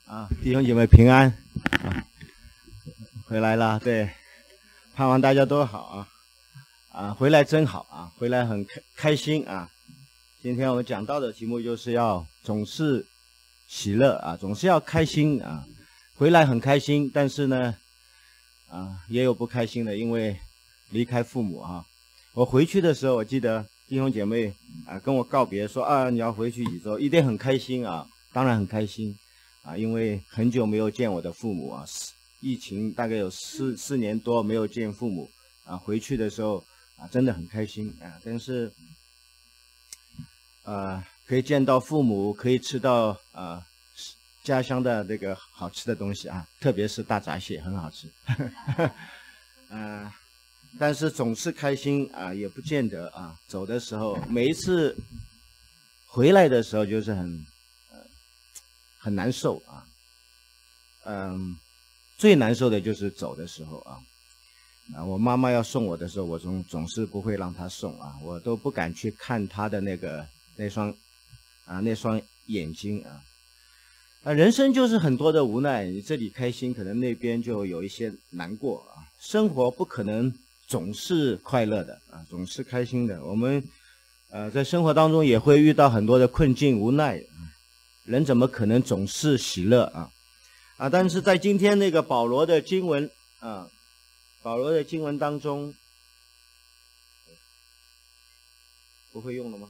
弟兄姐妹平安回来了，对，盼望大家都好回来真好回来很开心今天我们讲到的题目就是要总是喜乐总是要开心回来很开心，但是呢也有不开心的，因为离开父母我回去的时候，我记得弟兄姐妹跟我告别说你要回去以后一定很开心当然很开心因为很久没有见我的父母疫情大概有四年多没有见父母回去的时候真的很开心但是可以见到父母，可以吃到家乡的那个好吃的东西特别是大闸蟹很好吃但是总是开心也不见得走的时候，每一次回来的时候就是很难受最难受的就是走的时候我妈妈要送我的时候，我总是不会让她送我都不敢去看她的那双眼睛人生就是很多的无奈，你这里开心，可能那边就有一些难过生活不可能总是快乐的总是开心的。我们在生活当中也会遇到很多的困境无奈人怎么可能总是喜乐但是在今天那个保罗的经文当中不会用了吗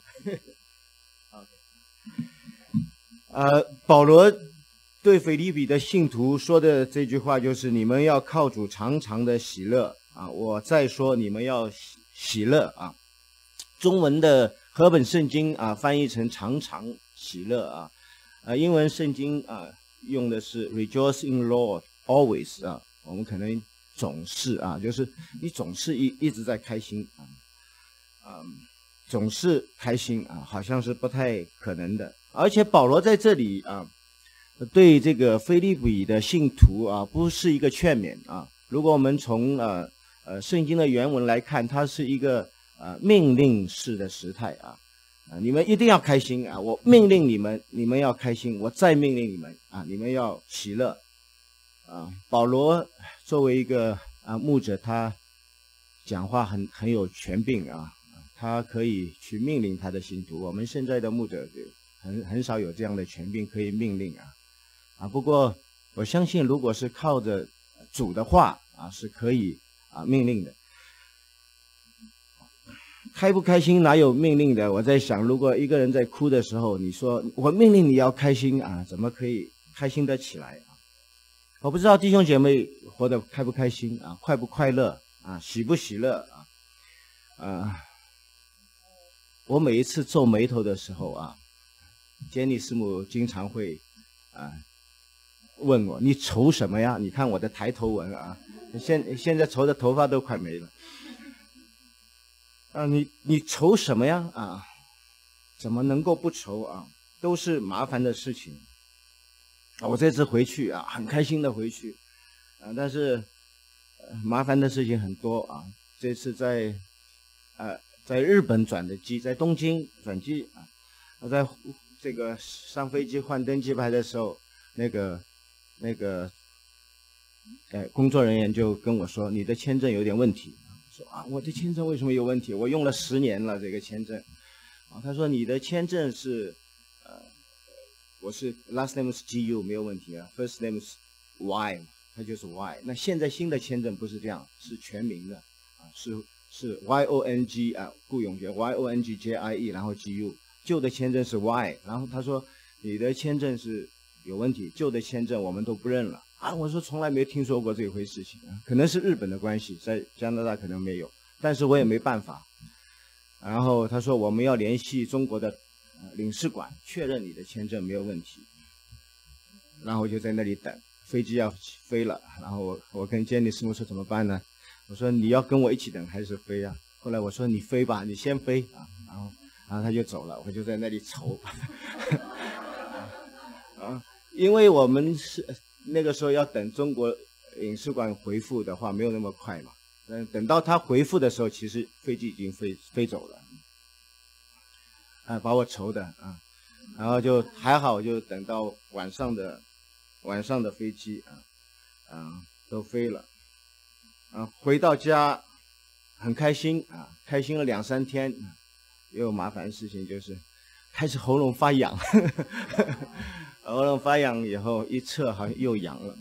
保罗对腓立比的信徒说的这句话就是你们要靠主常常的喜乐我再说你们要喜乐中文的和本圣经翻译成常常喜乐英文圣经用的是 rejoice in Lord always 我们可能总是就是你总是一直在开心总是开心好像是不太可能的。而且保罗在这里对这个腓立比的信徒不是一个劝勉如果我们从圣经的原文来看，它是一个命令式的时态你们一定要开心我命令你们，你们要开心，我再命令你们你们要喜乐保罗作为一个牧者，他讲话很有权柄他可以去命令他的信徒。我们现在的牧者很少有这样的权柄可以命令不过我相信如果是靠着主的话是可以命令的。开不开心哪有命令的？我在想，如果一个人在哭的时候，你说我命令你要开心怎么可以开心得起来我不知道弟兄姐妹活得开不开心快不快乐喜不喜乐我每一次皱眉头的时候杰尼师母经常会问我你愁什么呀？你看我的抬头纹现在愁的头发都快没了你愁什么呀怎么能够不愁都是麻烦的事情我这次回去很开心的回去但是麻烦的事情很多这次在日本转的机，在东京转机在这个上飞机换登机牌的时候，那个工作人员就跟我说你的签证有点问题。说我的签证为什么有问题？我用了10年了这个签证他说你的签证是我是 last name 是 GU 没有问题first name 是 Y 它就是 Y。 那现在新的签证不是这样，是全名的是 YONG 顾永杰 YONGJIE 然后 GU。 旧的签证是 Y， 然后他说你的签证是有问题，旧的签证我们都不认了我说从来没听说过这回事情可能是日本的关系，在加拿大可能没有，但是我也没办法。然后他说我们要联系中国的领事馆确认你的签证没有问题。然后我就在那里等飞机要飞了，然后我跟监理师傅说怎么办呢？我说你要跟我一起等还是飞后来我说你飞吧，你先飞然后他就走了，我就在那里愁因为我们是那个时候要等中国领事馆回复的话没有那么快嘛，等到他回复的时候其实飞机已经飞走了把我愁的然后就还好，就等到晚上的晚上的飞机都飞了，回到家很开心开心了2、3天，又麻烦的事情就是开始喉咙发痒，喉咙发痒以后一测好像又阳了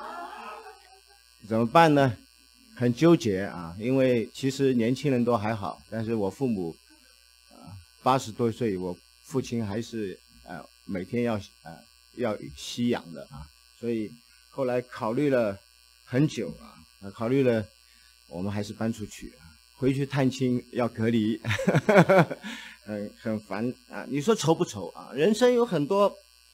怎么办呢？很纠结因为其实年轻人都还好，但是我父母80多岁，我父亲还是每天要吸氧的所以后来考虑了很久考虑了，我们还是搬出去回去探亲要隔离，很烦你说愁不愁人生有很多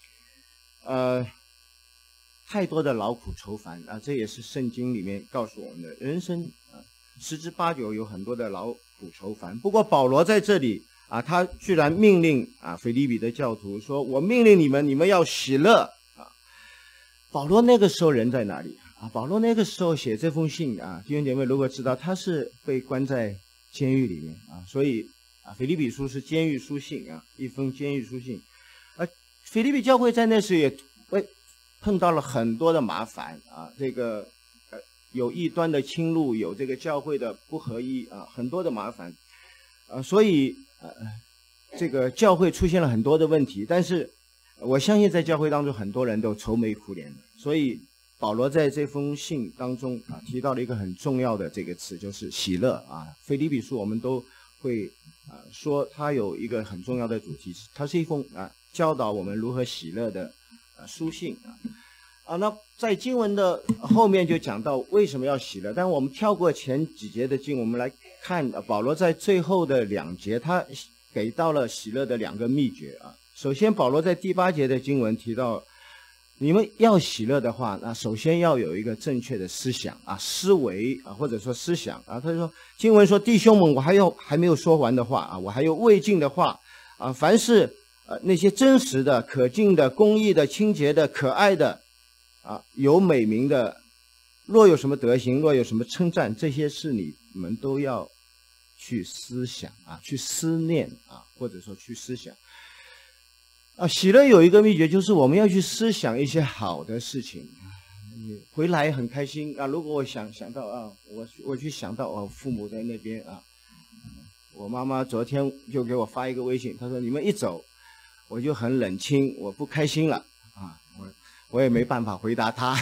太多的劳苦愁烦这也是圣经里面告诉我们的，人生10之8九有很多的劳苦愁烦。不过保罗在这里他居然命令腓立比的教徒说，我命令你们要喜乐保罗那个时候人在哪里保罗那个时候写这封信弟兄姐妹如果知道，他是被关在监狱里面所以腓立比书是监狱书信一封监狱书信腓立比教会在那时也碰到了很多的麻烦这个有异端的侵入，有这个教会的不合一很多的麻烦所以这个教会出现了很多的问题，但是我相信在教会当中很多人都愁眉苦脸的，所以保罗在这封信当中提到了一个很重要的这个词，就是喜乐腓立比书我们都会说它有一个很重要的主题，它是一封教导我们如何喜乐的书信那在经文的后面就讲到为什么要喜乐，但我们跳过前几节的经，我们来看保罗在最后的2节，他给到了喜乐的2个秘诀首先保罗在第8节的经文提到，你们要喜乐的话，那首先要有一个正确的思想思维或者说思想他说经文说，弟兄们，我还没有说完的话我还有未尽的话凡是那些真实的、可敬的、公义的、清洁的、可爱的有美名的，若有什么德行，若有什么称赞，这些事你们都要去思想去思念或者说去思想喜乐有一个秘诀，就是我们要去思想一些好的事情回来很开心如果我想到我去想到我父母在那边我妈妈昨天就给我发一个微信，她说你们一走我就很冷清，我不开心了我也没办法回答她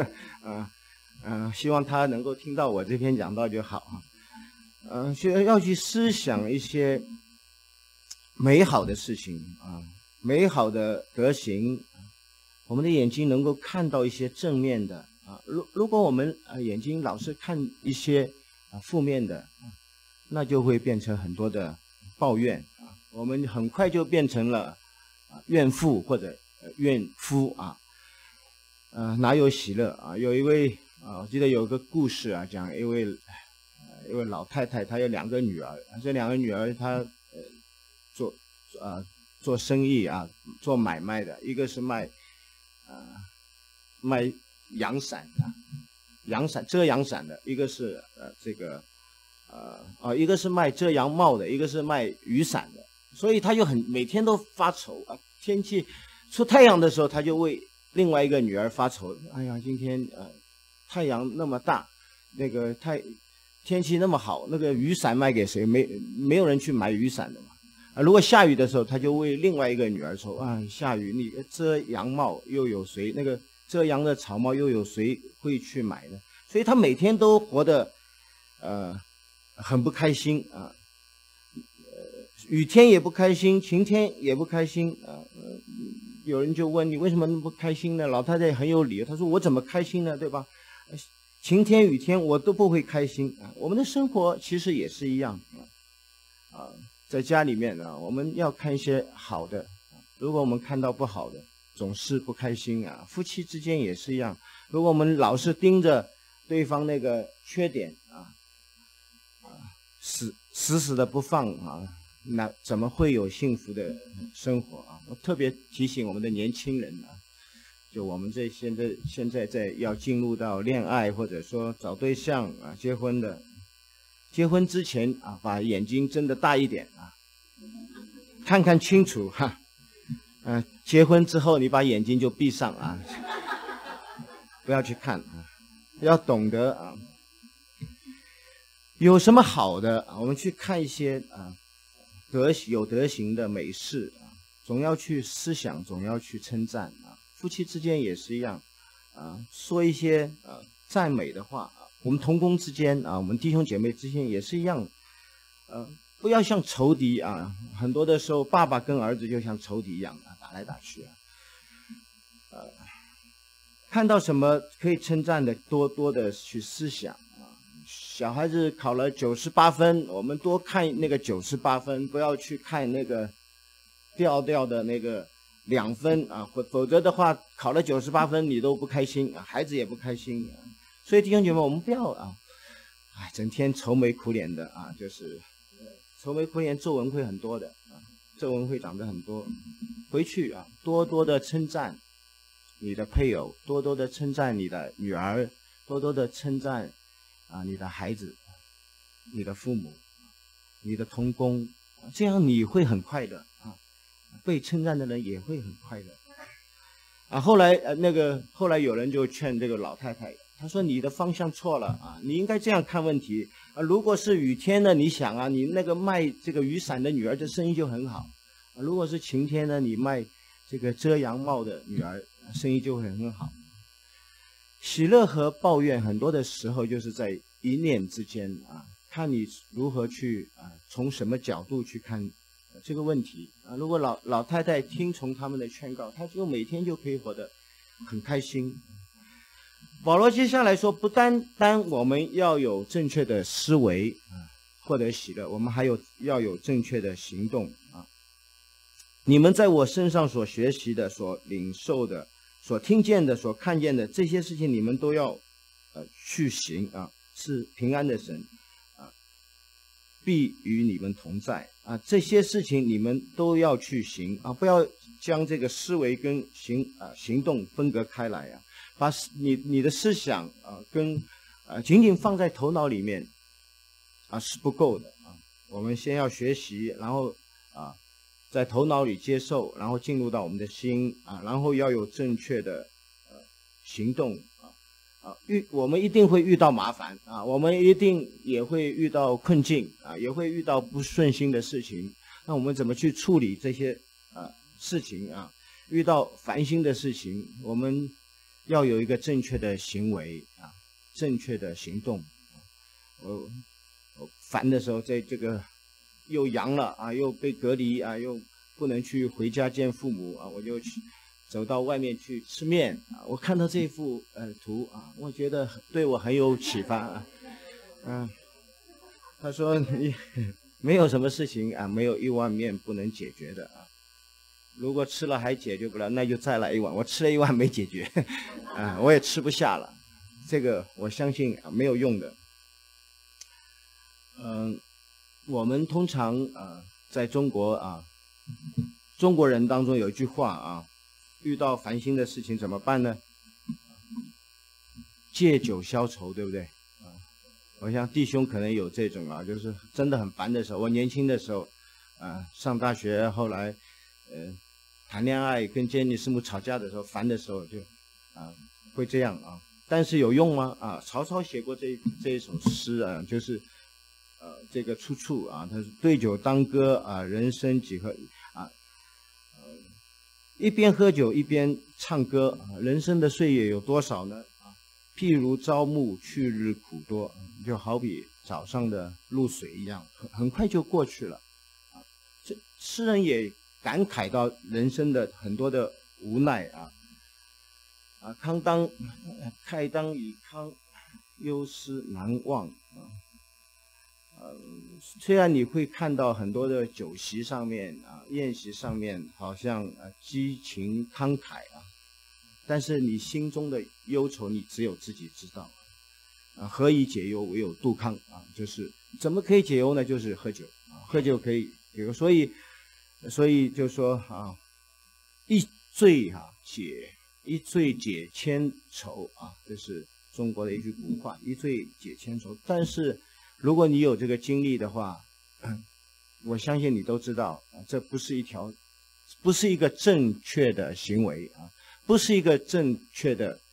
希望她能够听到我这篇讲道就好要去思想一些美好的事情美好的德行，我们的眼睛能够看到一些正面的如果我们眼睛老是看一些负面的那就会变成很多的抱怨我们很快就变成了怨妇或者怨夫哪有喜乐有一位我记得有个故事讲一位老太太，她有2个女儿，这2个女儿她做生意做买卖的，一个是卖阳伞遮阳伞的，一个是一个是卖遮阳帽的，一个是卖雨伞的，所以她就每天都发愁天气出太阳的时候，她就为另外一个女儿发愁，哎呀，今天太阳那么大，那个天气那么好，那个雨伞卖给谁？没有人去买雨伞的嘛。如果下雨的时候，他就为另外一个女儿愁下雨你遮阳帽又有谁？那个遮阳的草帽又有谁会去买呢？所以他每天都活得很不开心雨天也不开心，晴天也不开心有人就问你为什么那么不开心呢？老太太很有理由，她说我怎么开心呢？对吧？晴天雨天我都不会开心我们的生活其实也是一样在家里面我们要看一些好的如果我们看到不好的总是不开心夫妻之间也是一样，如果我们老是盯着对方那个缺点死死的不放那怎么会有幸福的生活我特别提醒我们的年轻人就我们这现在在要进入到恋爱或者说找对象结婚的，结婚之前把眼睛睁得大一点看看清楚结婚之后你把眼睛就闭上不要去看啊，要懂得啊，有什么好的啊，我们去看一些啊有德行的美事啊，总要去思想，总要去称赞啊。夫妻之间也是一样啊，说一些赞美的话啊。我们同工之间啊，我们弟兄姐妹之间也是一样，不要像仇敌啊。很多的时候，爸爸跟儿子就像仇敌一样啊，打来打去啊。看到什么可以称赞的，多多的去思想啊。小孩子考了98分，我们多看那个98分，不要去看那个掉的那个2分啊，否则的话，考了98分你都不开心啊，孩子也不开心啊。所以弟兄姐妹，我们不要啊，整天愁眉苦脸的啊，就是愁眉苦脸，皱纹会很多的啊，皱纹会长得很多。回去啊，多多的称赞你的配偶，多多的称赞你的女儿，多多的称赞啊你的孩子，你的父母，你的同工，这样你会很快乐啊，被称赞的人也会很快乐啊。后来有人就劝这个老太太，他说你的方向错了啊，你应该这样看问题啊。如果是雨天呢，你想啊，你那个卖这个雨伞的女儿的生意就很好啊。如果是晴天呢，你卖这个遮阳帽的女儿生意就会很好。喜乐和抱怨很多的时候就是在一念之间啊，看你如何去从什么角度去看这个问题啊。如果老太太听从他们的劝告，她就每天就可以活得很开心。保罗接下来说，不单我们要有正确的思维啊，获得喜乐，我们还要有正确的行动啊。你们在我身上所学习的、所领受的、所听见的、所看见的这些事情，你们都要去行啊。是平安的神啊，必与你们同在啊。这些事情你们都要去行啊，不要将这个思维跟行动分隔开来啊。把你的思想跟仅仅放在头脑里面是不够的啊。我们先要学习，然后在头脑里接受，然后进入到我们的心啊，然后要有正确的行动我们一定会遇到麻烦啊，我们一定也会遇到困境啊，也会遇到不顺心的事情。那我们怎么去处理这些事情啊？遇到烦心的事情，我们要有一个正确的行为啊，正确的行动。我烦的时候，在这个又阳了啊，又被隔离啊，又不能去回家见父母啊，我就去走到外面去吃面啊。我看到这幅图啊，我觉得对我很有启发啊。他说你没有什么事情啊，没有一碗面不能解决的啊。如果吃了还解决不了，那就再来一碗。我吃了一碗没解决啊，我也吃不下了。这个我相信没有用的。我们通常在中国中国人当中有一句话遇到烦心的事情怎么办呢？借酒消愁，对不对？我想弟兄可能有这种就是真的很烦的时候。我年轻的时候上大学，后来谈恋爱跟杰尼师母吵架的时候，烦的时候就会这样但是有用吗？曹操写过这一首诗就是这个出处他是对酒当歌人生几何一边喝酒一边唱歌人生的岁月有多少呢？譬如朝暮去日苦多，就好比早上的露水一样，很快就过去了这诗人也感慨到人生的很多的无奈慨当以慷，忧思难忘虽然你会看到很多的酒席上面宴席上面好像激情慷慨但是你心中的忧愁你只有自己知道何以解忧唯有杜康就是怎么可以解忧呢？就是喝酒喝酒可以解忧。所以就说一醉解千愁这是中国的一句古话，一醉解千愁。但是如果你有这个经历的话我相信你都知道这不是一个正确的行为不是一个正确的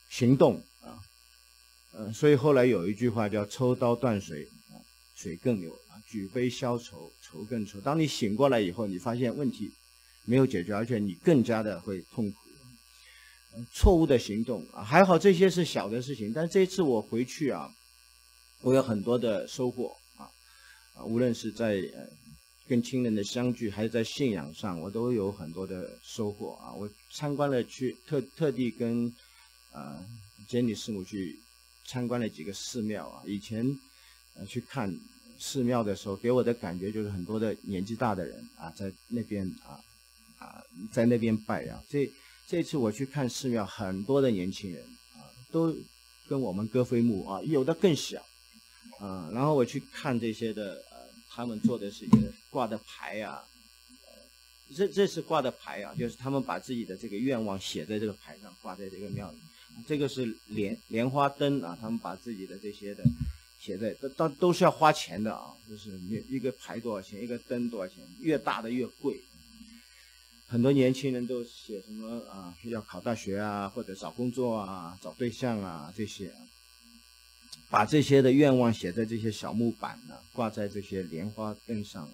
行动啊，所以后来有一句话叫抽刀断水啊，水更流啊，举杯消愁，愁更愁。当你醒过来以后，你发现问题没有解决，而且你更加的会痛苦。错误的行动啊，还好这些是小的事情，但这次我回去啊，我有很多的收获啊，无论是在跟亲人的相聚，还是在信仰上，我都有很多的收获啊。我参观了特地跟监理师母去参观了几个寺庙啊。以前去看寺庙的时候，给我的感觉就是很多的年纪大的人啊，在那边在那边拜啊。这次我去看寺庙，很多的年轻人啊，都跟我们歌斐墓啊，有的更小啊。然后我去看这些的他们做的是一个挂的牌啊，这是挂的牌啊，就是他们把自己的这个愿望写在这个牌上，挂在这个庙里。这个是莲花灯啊，他们把自己的这些的写在，都是要花钱的啊，就是一个牌多少钱，一个灯多少钱，越大的越贵。很多年轻人都写什么要考大学啊，或者找工作啊，找对象啊这些啊，把这些的愿望写在这些小木板呢，挂在这些莲花灯上。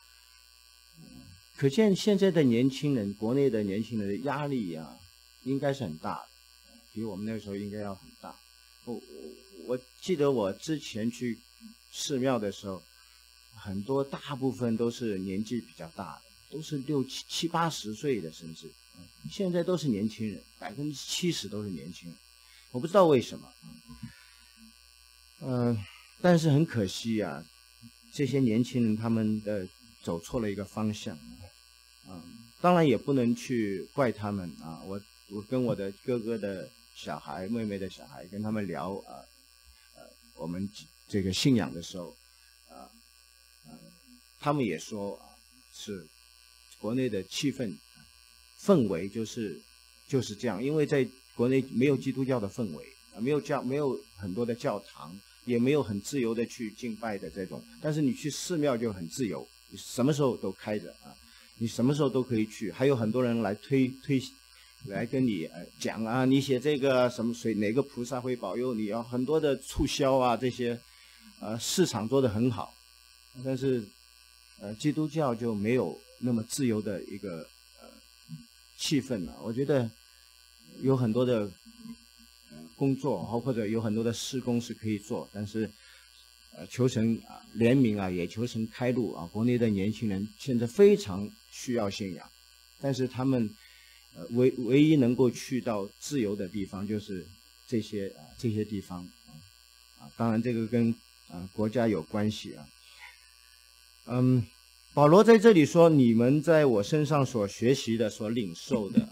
可见现在的年轻人，国内的年轻人的压力啊，应该是很大的，比我们那个时候应该要很大。我记得我之前去寺庙的时候，很多大部分都是年纪比较大的。都是60、70、80岁的，甚至现在都是年轻人，70%都是年轻人。我不知道为什么，但是很可惜啊，这些年轻人他们走错了一个方向当然也不能去怪他们啊。我跟我的哥哥的小孩、妹妹的小孩跟他们聊我们这个信仰的时候他们也说是。国内的气氛围就是这样，因为在国内没有基督教的氛围没有很多的教堂，也没有很自由的去敬拜的这种。但是你去寺庙就很自由，你什么时候都开着你什么时候都可以去。还有很多人来来跟你讲你写这个什么哪个菩萨会保佑你很多的促销这些市场做得很好，但是基督教就没有那么自由的一个气氛了。我觉得有很多的工作或者有很多的事工是可以做，但是求神怜悯也求神开路国内的年轻人现在非常需要信仰，但是他们唯一能够去到自由的地方就是这些地方当然这个跟国家有关系保罗在这里说，你们在我身上所学习的、所领受的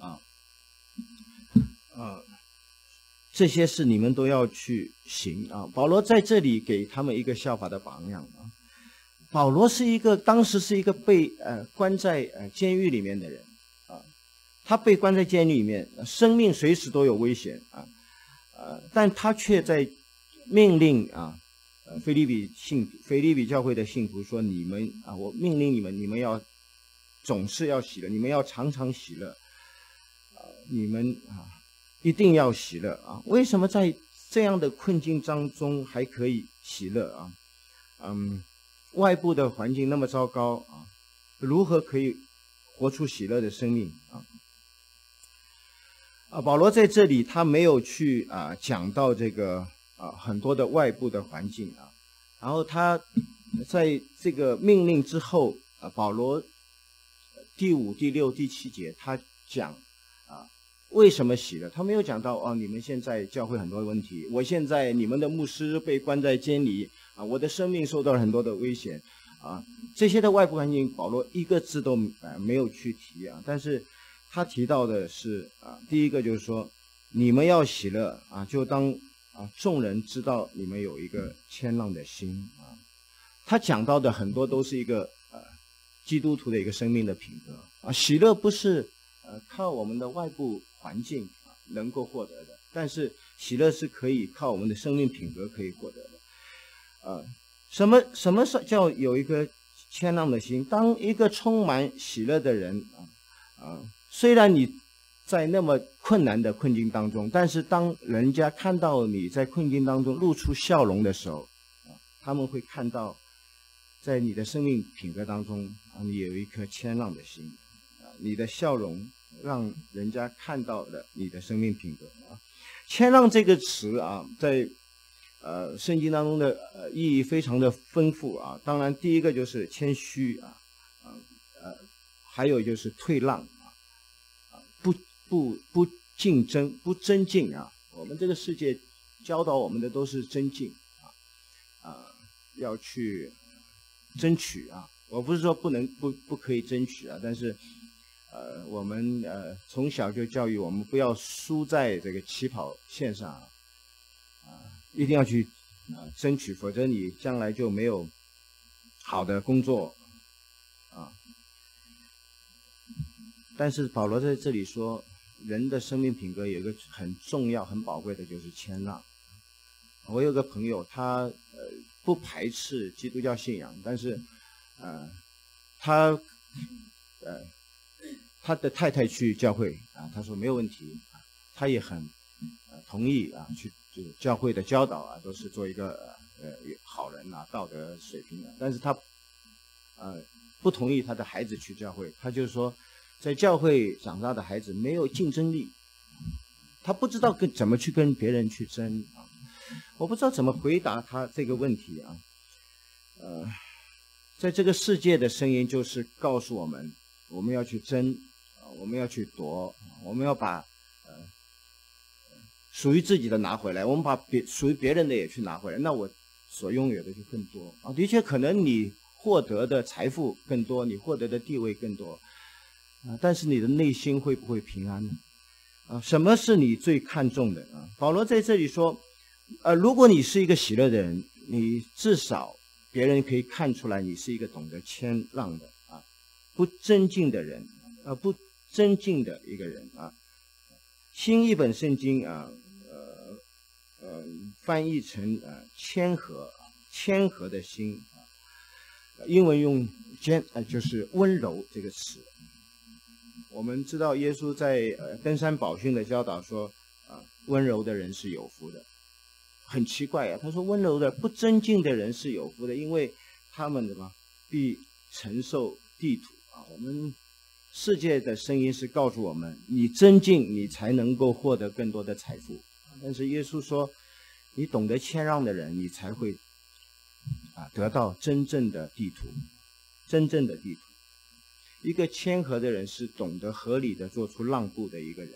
这些事你们都要去行保罗在这里给他们一个效法的榜样保罗当时是一个被关在监狱里面的人他被关在监狱里面，生命随时都有危险但他却在命令腓立比教会的信徒说：“你们我命令你们要总是要喜乐，你们要常常喜乐你们一定要喜乐为什么在这样的困境当中还可以喜乐外部的环境那么糟糕如何可以活出喜乐的生命保罗在这里他没有去讲到这个很多的外部的环境然后他在这个命令之后保罗第5、第6、第7节他讲为什么喜乐，他没有讲到你们现在教会很多问题，我现在你们的牧师被关在监里我的生命受到了很多的危险这些的外部环境保罗一个字都没有去提但是他提到的是第一个就是说你们要喜乐就当众人知道你们有一个谦让的心他讲到的很多都是一个基督徒的一个生命的品格喜乐不是靠我们的外部环境能够获得的，但是喜乐是可以靠我们的生命品格可以获得的什么是叫有一个谦让的心？当一个充满喜乐的人虽然你在那么困难的困境当中，但是当人家看到你在困境当中露出笑容的时候，他们会看到在你的生命品格当中你有一颗谦让的心，你的笑容让人家看到了你的生命品格谦让这个词在圣经当中的意义非常的丰富当然第一个就是谦虚还有就是退让不竞争，不增进我们这个世界教导我们的都是增进要去争取我不是说不可以争取但是我们从小就教育我们不要输在这个起跑线上一定要去争取，否则你将来就没有好的工作但是保罗在这里说，人的生命品格有一个很重要、很宝贵的，就是谦让。我有个朋友，他不排斥基督教信仰，但是他的太太去教会他说没有问题他也很同意去教会的教导都是做一个好人道德水平但是他不同意他的孩子去教会，他就说在教会长大的孩子没有竞争力，他不知道怎么去跟别人去争我不知道怎么回答他这个问题在这个世界的声音就是告诉我们，我们要去争我们要去夺，我们要把属于自己的拿回来，我们把属于别人的也去拿回来，那我所拥有的就更多的确可能你获得的财富更多，你获得的地位更多但是你的内心会不会平安呢什么是你最看重的保罗在这里说如果你是一个喜乐的人，你至少别人可以看出来你是一个懂得谦让的不争竞的人不争竞的一个人新译本圣经翻译成谦和的心英文用就是温柔这个词。我们知道耶稣在登山宝训的教导说温柔的人是有福的，很奇怪他说温柔的不争竞的人是有福的，因为他们必承受地土我们世界的声音是告诉我们，你争竞你才能够获得更多的财富，但是耶稣说你懂得谦让的人，你才会得到真正的地土。一个谦和的人是懂得合理的做出让步的一个人。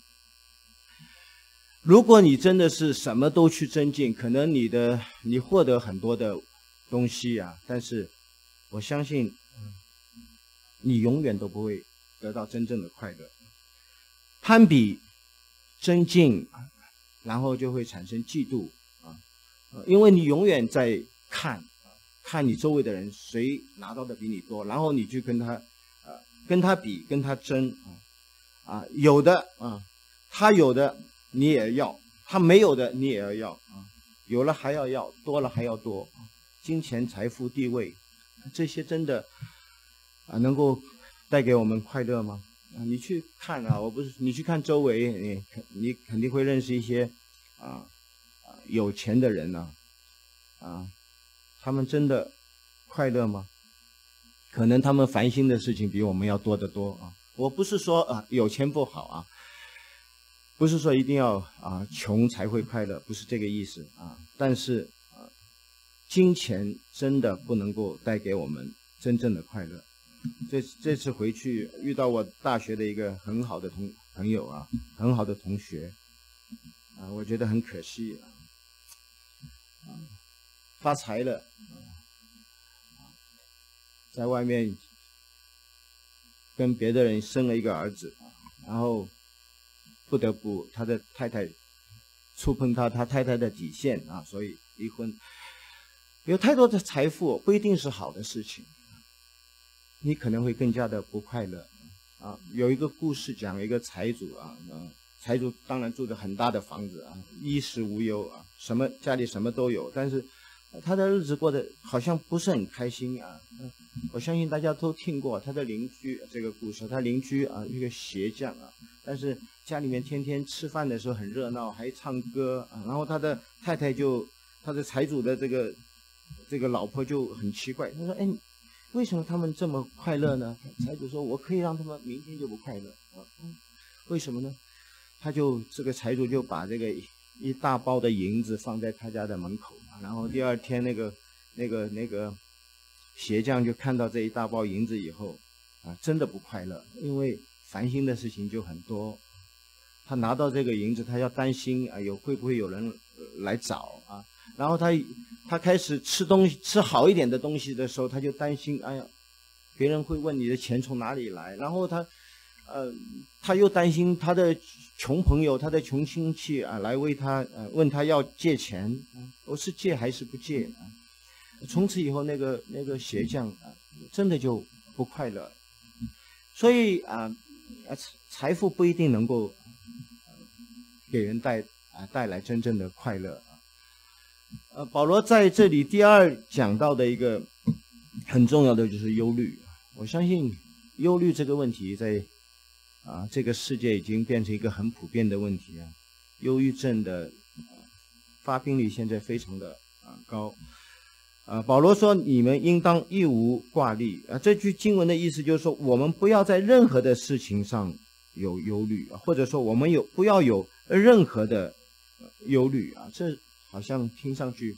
如果你真的是什么都去争竞，可能你获得很多的东西但是我相信你永远都不会得到真正的快乐。攀比争竞然后就会产生嫉妒因为你永远在看你周围的人谁拿到的比你多，然后你去跟他比，跟他争有的他有的你也要，他没有的你也要有了还要，多了还要多金钱财富地位这些真的能够带给我们快乐吗你去看你去看周围你肯定会认识一些有钱的人他们真的快乐吗？可能他们烦心的事情比我们要多得多我不是说有钱不好不是说一定要穷才会快乐，不是这个意思但是金钱真的不能够带给我们真正的快乐。这次回去遇到我大学的一个很好的朋友很好的同学我觉得很可惜发财了在外面跟别的人生了一个儿子然后不得不他的太太触碰他太太的底线所以离婚。有太多的财富不一定是好的事情，你可能会更加的不快乐有一个故事讲一个财主财主当然住着很大的房子衣食无忧家里什么都有，但是他的日子过得好像不是很开心我相信大家都听过他的邻居这个故事。他邻居一个鞋匠但是家里面天天吃饭的时候很热闹，还唱歌啊。然后他的太太他的财主的这个老婆就很奇怪，他说：“哎，为什么他们这么快乐呢？”财主说：“我可以让他们明天就不快乐啊。”为什么呢？这个财主就把这个一大包的银子放在他家的门口，然后第二天那个鞋匠就看到这一大包银子以后啊，真的不快乐，因为烦心的事情就很多。他拿到这个银子，他要担心啊，会不会有人来找啊？然后他开始吃好一点的东西的时候，他就担心，哎呀，别人会问你的钱从哪里来。然后他又担心他的穷朋友、他的穷亲戚啊，来问他要借钱，我是借还是不借啊？从此以后，那个鞋匠啊，真的就不快乐。所以财富不一定能够给人带来真正的快乐啊。保罗在这里第二讲到的一个很重要的就是忧虑。我相信忧虑这个问题在这个世界已经变成一个很普遍的问题啊。忧郁症的发病率现在非常的高。保罗说：“你们应当一无挂虑。”这句经文的意思就是说，我们不要在任何的事情上有忧虑，或者说我们不要有任何的忧虑啊。这好像听上去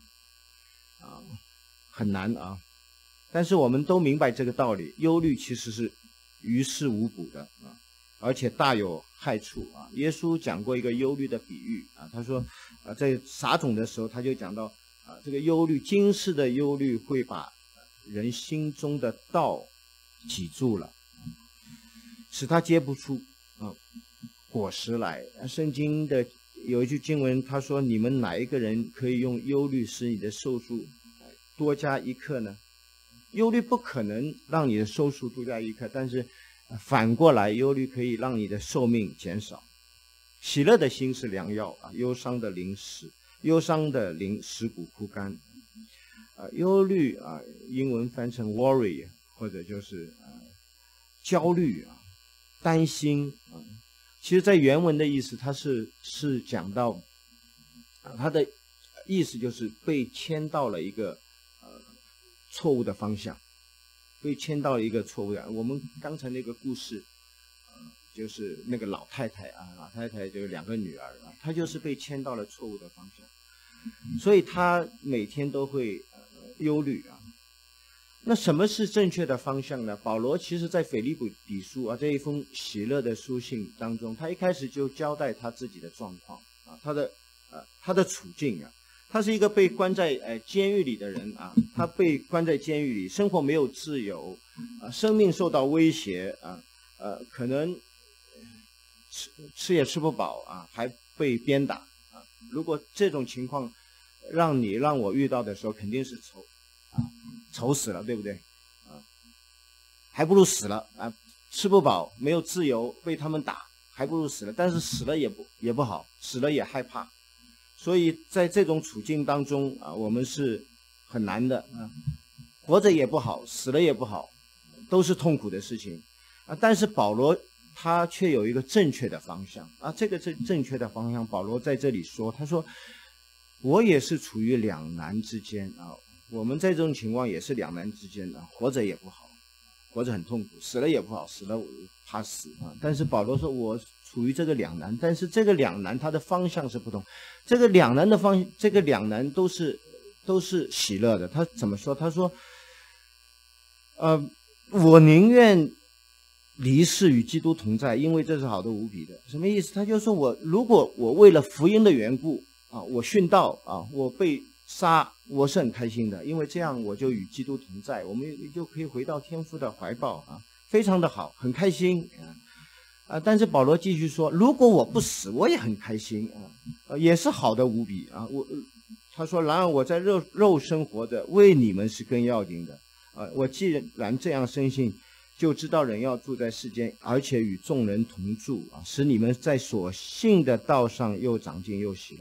很难啊，但是我们都明白这个道理。忧虑其实是于事无补的啊，而且大有害处啊。耶稣讲过一个忧虑的比喻啊，他说在撒种的时候，他就讲到这个忧虑，今世的忧虑会把人心中的道挤住了，使他结不出果实来。圣经的有一句经文，他说：“你们哪一个人可以用忧虑使你的寿数多加一刻呢？”忧虑不可能让你的寿数多加一刻，但是反过来，忧虑可以让你的寿命减少。喜乐的心是良药啊，忧伤的灵使骨枯干。忧虑英文翻成 worry， 或者就是焦虑担心其实在原文的意思，它是讲到它的意思就是被牵到了一个错误的方向，被牵到了一个错误的。我们刚才那个故事就是那个老太太就是2个女儿她就是被牵到了错误的方向，所以她每天都会忧虑那什么是正确的方向呢？保罗其实在腓立比书这一封喜乐的书信当中，他一开始就交代他自己的状况他的处境他是一个被关在监狱里的人他被关在监狱里，生活没有自由生命受到威胁可能吃也吃不饱还被鞭打如果这种情况让我遇到的时候，肯定是愁死了，对不对还不如死了吃不饱，没有自由，被他们打，还不如死了。但是死了也不好，死了也害怕。所以在这种处境当中我们是很难的活着也不好，死了也不好，都是痛苦的事情但是保罗他却有一个正确的方向这个正确的方向，保罗在这里说，他说我也是处于两难之间我们在这种情况也是两难之间活着也不好，活着很痛苦，死了也不好，死了我怕死但是保罗说我处于这个两难，但是这个两难它的方向是不同，这个两难都是喜乐的。他怎么说？他说我宁愿离世与基督同在，因为这是好的无比的。什么意思？他就说如果我为了福音的缘故我殉道我被杀，我是很开心的，因为这样我就与基督同在，我们就可以回到天父的怀抱非常的好，很开心但是保罗继续说，如果我不死，我也很开心也是好的无比他说，然而我在肉生活着，为你们是更要紧的我既然这样深信，就知道人要住在世间，而且与众人同住使你们在所信的道上又长进又喜乐。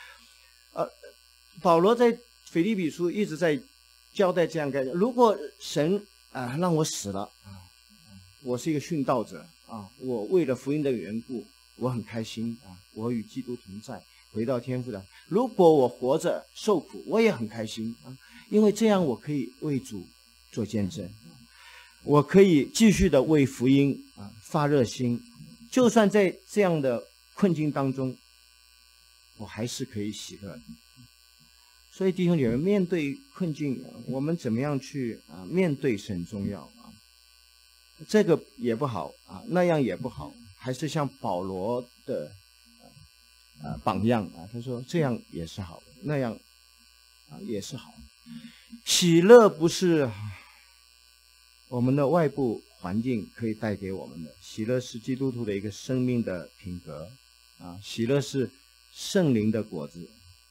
保罗在腓立比书一直在交代这样概念，如果神让我死了我是一个殉道者我为了福音的缘故我很开心啊，我与基督同在，回到天父的。如果我活着受苦，我也很开心啊，因为这样我可以为主做见证，我可以继续的为福音啊发热心，就算在这样的困境当中，我还是可以喜乐的。所以弟兄姐妹，面对困境，我们怎么样去面对是很重要啊。这个也不好啊，那样也不好，还是像保罗的榜样啊，他说这样也是好，那样也是好。喜乐不是我们的外部环境可以带给我们的，喜乐是基督徒的一个生命的品格啊，喜乐是圣灵的果子。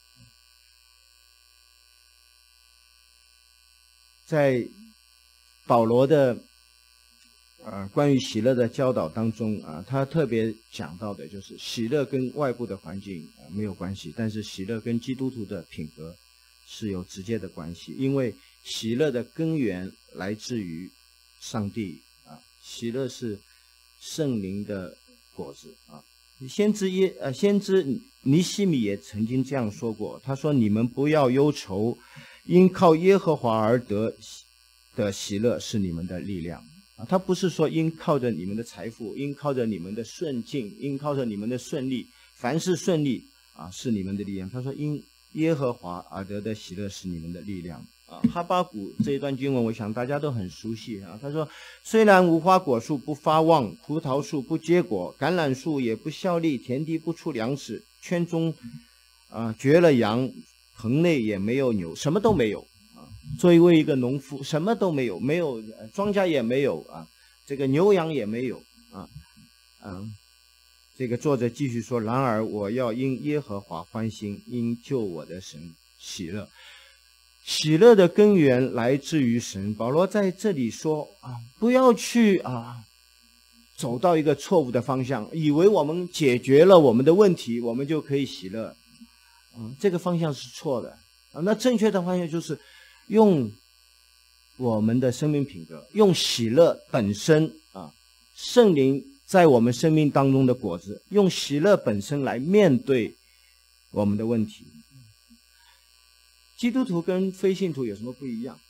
在保罗的关于喜乐的教导当中啊，他特别讲到的就是喜乐跟外部的环境没有关系，但是喜乐跟基督徒的品格是有直接的关系，因为喜乐的根源来自于上帝啊，喜乐是圣灵的果子啊。先知尼希米也曾经这样说过，他说：“你们不要忧愁，因靠耶和华而得的喜乐是你们的力量。”啊，他不是说因靠着你们的财富，因靠着你们的顺境，因靠着你们的顺利，凡事顺利啊是你们的力量。他说因耶和华而得的喜乐是你们的力量啊。哈巴谷这一段经文，我想大家都很熟悉啊。他说：“虽然无花果树不发旺，葡萄树不结果，橄榄树也不效力，田地不出粮食，圈中绝了羊，棚内也没有牛，什么都没有。”作为一个农夫，什么都没有，没有庄稼也没有啊，这个牛羊也没有啊，这个作者继续说：“然而我要因耶和华欢心，因救我的神喜乐。”喜乐的根源来自于神。保罗在这里说不要去走到一个错误的方向，以为我们解决了我们的问题，我们就可以喜乐。这个方向是错的那正确的方向就是用我们的生命品格，用喜乐本身圣灵在我们生命当中的果子，用喜乐本身来面对我们的问题。基督徒跟非信徒有什么不一样？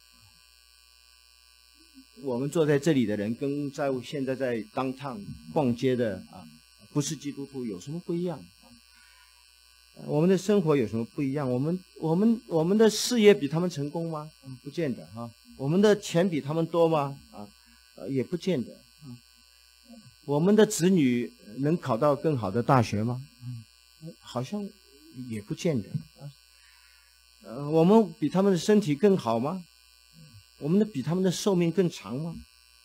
我们坐在这里的人跟现在在downtown逛街的不是基督徒有什么不一样？我们的生活有什么不一样？我们的事业比他们成功吗？不见得我们的钱比他们多吗？也不见得我们的子女能考到更好的大学吗？好像也不见得我们比他们的身体更好吗？我们比他们的寿命更长吗？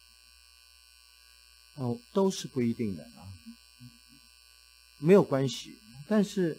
都是不一定的没有关系。但是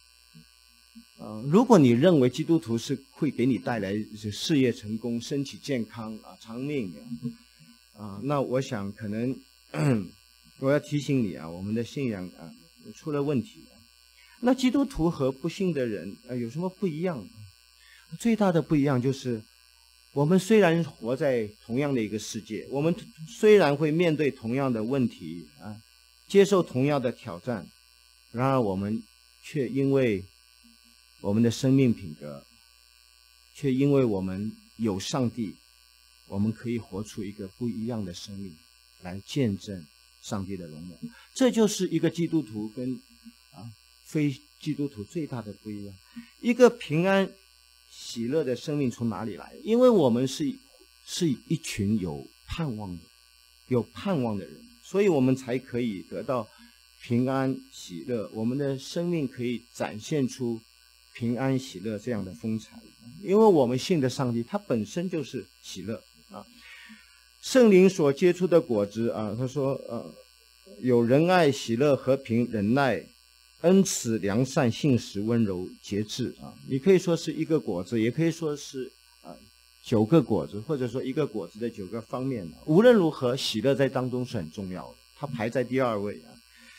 如果你认为基督徒是会给你带来事业成功、身体健康长命那我想可能我要提醒你我们的信仰出了问题。那基督徒和不信的人有什么不一样？最大的不一样就是我们虽然活在同样的一个世界，我们虽然会面对同样的问题接受同样的挑战，然而我们却因为我们的生命品格，却因为我们有上帝，我们可以活出一个不一样的生命来见证上帝的荣耀。这就是一个基督徒跟非基督徒最大的不一样。一个平安喜乐的生命从哪里来？因为我们是一群有盼望的人，所以我们才可以得到平安喜乐，我们的生命可以展现出平安喜乐这样的风采。因为我们信的上帝，他本身就是喜乐圣灵所结出的果子他说有仁爱、喜乐、和平、忍耐、恩慈、良善、信实、温柔、节制你可以说是一个果子，也可以说是9个果子，或者说一个果子的9个方面无论如何，喜乐在当中是很重要的，它排在第2位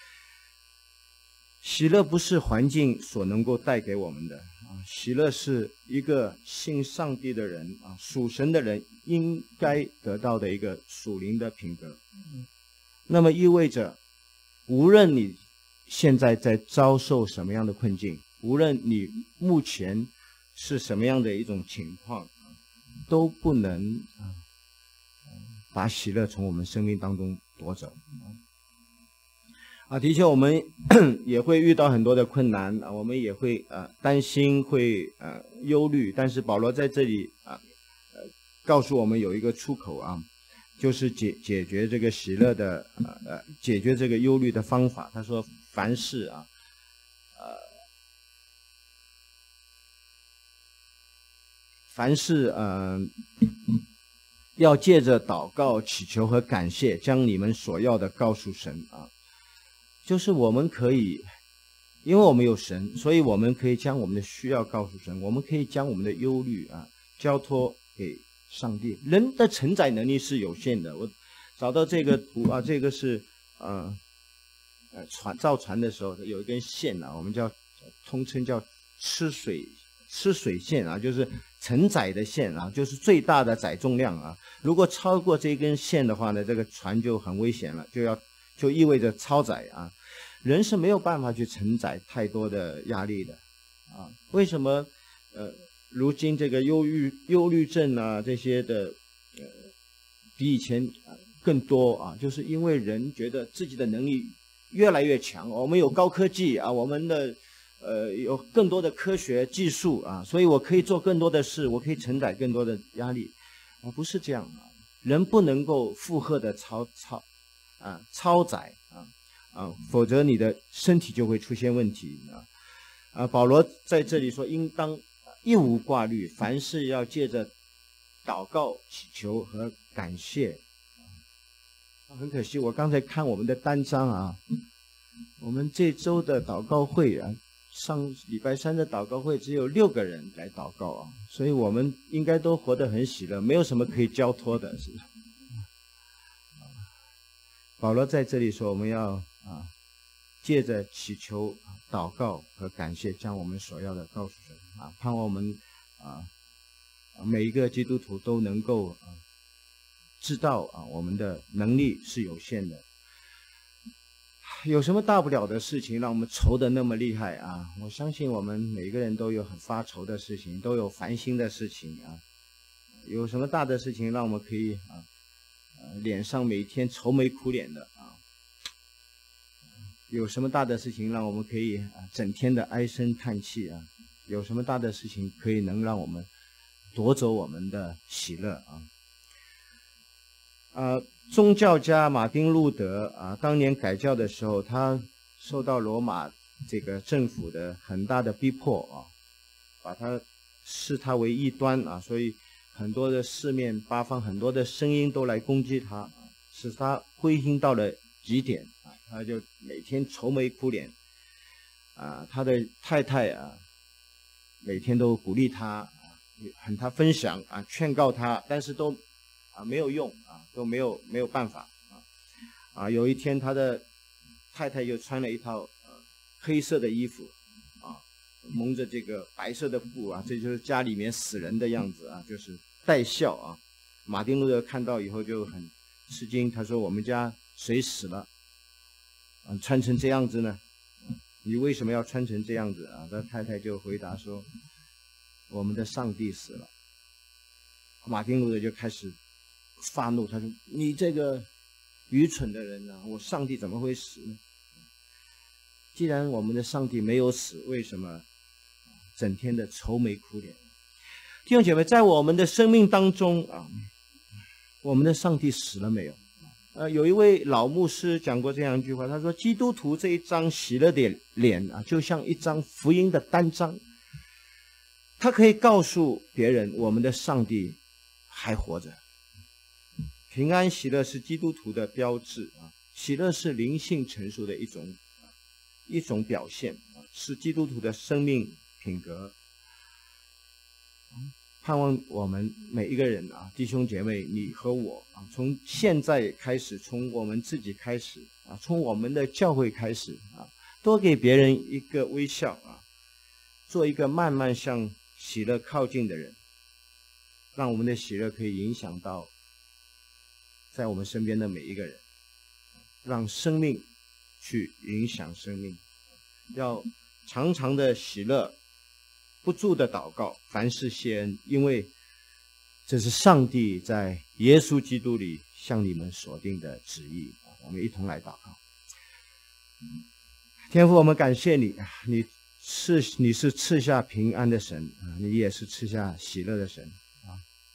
喜乐不是环境所能够带给我们的喜乐是一个信上帝的人属神的人应该得到的一个属灵的品格。那么意味着无论你现在在遭受什么样的困境，无论你目前是什么样的一种情况，都不能把喜乐从我们生命当中夺走。的确我们也会遇到很多的困难，我们也会担心，会忧虑，但是保罗在这里告诉我们有一个出口啊，就是解决这个喜乐的解决这个忧虑的方法。他说凡事要借着祷告、祈求和感谢，将你们所要的告诉神啊。就是我们可以，因为我们有神，所以我们可以将我们的需要告诉神，我们可以将我们的忧虑交托给上帝。人的承载能力是有限的。我找到这个图这个是造船的时候有一根线我们通称叫吃水线就是承载的线就是最大的载重量如果超过这根线的话呢，这个船就很危险了，就意味着超载人是没有办法去承载太多的压力的为什么如今这个忧虑症这些的比以前更多就是因为人觉得自己的能力越来越强，我们有高科技我们的有更多的科学技术所以我可以做更多的事，我可以承载更多的压力不是这样人不能够负荷的超载否则你的身体就会出现问题保罗在这里说，应当一无挂虑，凡事要借着祷告、祈求和感谢很可惜，我刚才看我们的单张我们这周的祷告会上礼拜三的祷告会只有6个人来祷告所以我们应该都活得很喜乐，没有什么可以交托的，是吧？保罗在这里说，我们要借着祈求、祷告和感谢，将我们所要的告诉神盼望我们每一个基督徒都能够知道我们的能力是有限的。有什么大不了的事情让我们愁得那么厉害我相信我们每个人都有很发愁的事情，都有烦心的事情有什么大的事情让我们可以脸上每天愁眉苦脸的有什么大的事情让我们可以整天的唉声叹气有什么大的事情可以能让我们夺走我们的喜乐宗教家马丁路德当年改教的时候，他受到罗马这个政府的很大的逼迫把他视他为异端所以很多的四面八方很多的声音都来攻击他使他灰心到了极点他就每天愁眉苦脸他的太太每天都鼓励他和他分享劝告他，但是都没有用都没有办法有一天他的太太就穿了一套黑色的衣服蒙着这个白色的布这就是家里面死人的样子就是带孝马丁路德看到以后就很吃惊，他说我们家谁死了穿成这样子呢？你为什么要穿成这样子他太太就回答说我们的上帝死了。马丁路德就开始发怒，他说你这个愚蠢的人我上帝怎么会死呢？既然我们的上帝没有死，为什么整天的愁眉苦脸？弟兄姐妹，在我们的生命当中我们的上帝死了没有？有一位老牧师讲过这样一句话，他说基督徒这一张喜乐的脸就像一张福音的单张，他可以告诉别人我们的上帝还活着。平安喜乐是基督徒的标志喜乐是灵性成熟的一种表现是基督徒的生命品格。盼望我们每一个人弟兄姐妹，你和我从现在开始，从我们自己开始从我们的教会开始多给别人一个微笑做一个慢慢向喜乐靠近的人，让我们的喜乐可以影响到在我们身边的每一个人，让生命去影响生命，要常常的喜乐，不住的祷告，凡事谢恩，因为这是上帝在耶稣基督里向你们所定的旨意。我们一同来祷告。天父，我们感谢你，你是赐下平安的神，你也是赐下喜乐的神啊。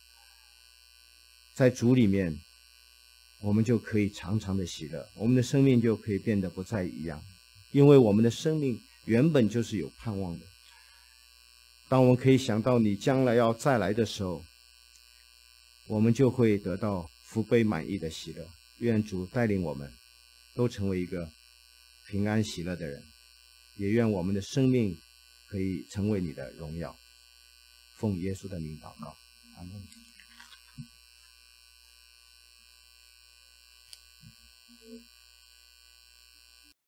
在主里面，我们就可以常常的喜乐，我们的生命就可以变得不再一样，因为我们的生命原本就是有盼望的。当我们可以想到你将来要再来的时候，我们就会得到福杯满溢的喜乐。愿主带领我们都成为一个平安喜乐的人，也愿我们的生命可以成为你的荣耀。奉耶稣的名祷告，阿门。